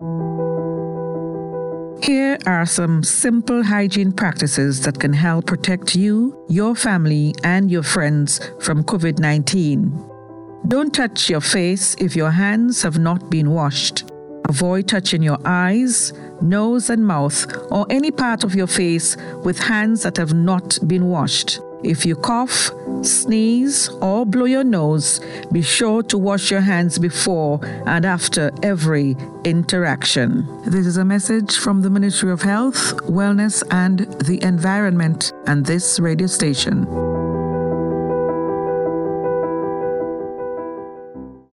Here are some simple hygiene practices that can help protect you, your family, and your friends from COVID-19. Don't touch your face if your hands have not been washed. Avoid touching your eyes, nose, and mouth, or any part of your face with hands that have not been washed. If you cough, sneeze, or blow your nose, be sure to wash your hands before and after every interaction. This is a message from the Ministry of Health, Wellness, and the Environment and this radio station.